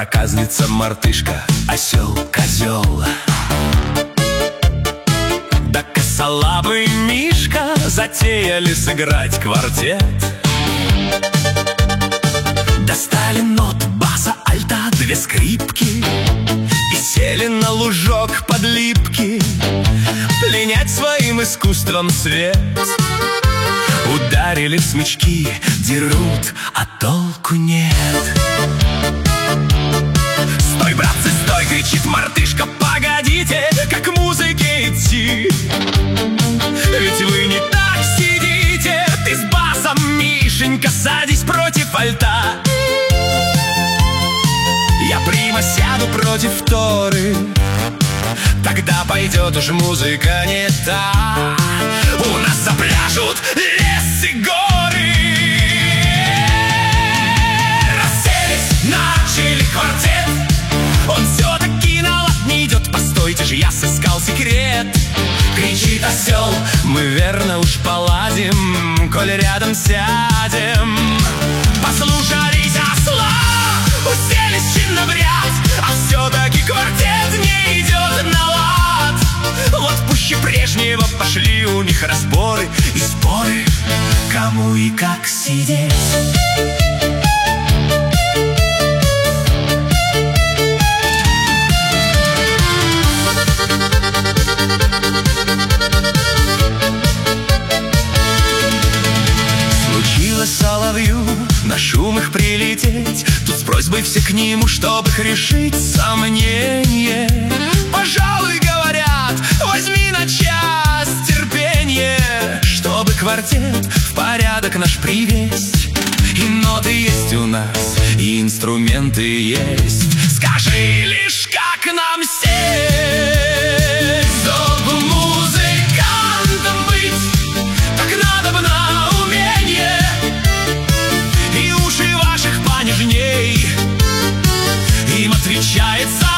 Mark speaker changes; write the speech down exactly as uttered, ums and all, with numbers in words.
Speaker 1: проказница, мартышка, осел, козел. Да косолапый Мишка затеяли сыграть квартет. Достали нот, баса, альта, две скрипки и сели на лужок под липки пленять своим искусством свет. Ударили в смычки, дерут, а толку нет. «Стой, братцы, стой!» — кричит мартышка. «Погодите, как к музыке идти? Ведь вы не так сидите. Ты с басом, Мишенька, садись против альта. Я прямо сяду против вторы. Тогда пойдет уж музыка не та. У нас запляшут лес и горы». Расселись, начали квартет. Он все-таки на лад не идет. Постойте же, я сыскал секрет. Кричит осел: «Мы верно уж поладим, коль рядом сядем». Послушались осла, уселись чинно в ряд, а все-таки квартет не идет на лад. Вот пуще прежнего пошли у них разборы и споры, кому и как сидеть. Соловью на шум их прилететь, тут с просьбой все к нему, чтобы их решить сомнение. Пожалуй, говорят, возьми на час терпение, чтобы квартет в порядок наш привесть. И ноты есть у нас, и инструменты есть. Скажи лишь, как нам сесть, чтобы музыкантом быть, так надо бы нам понежней. Им отвечает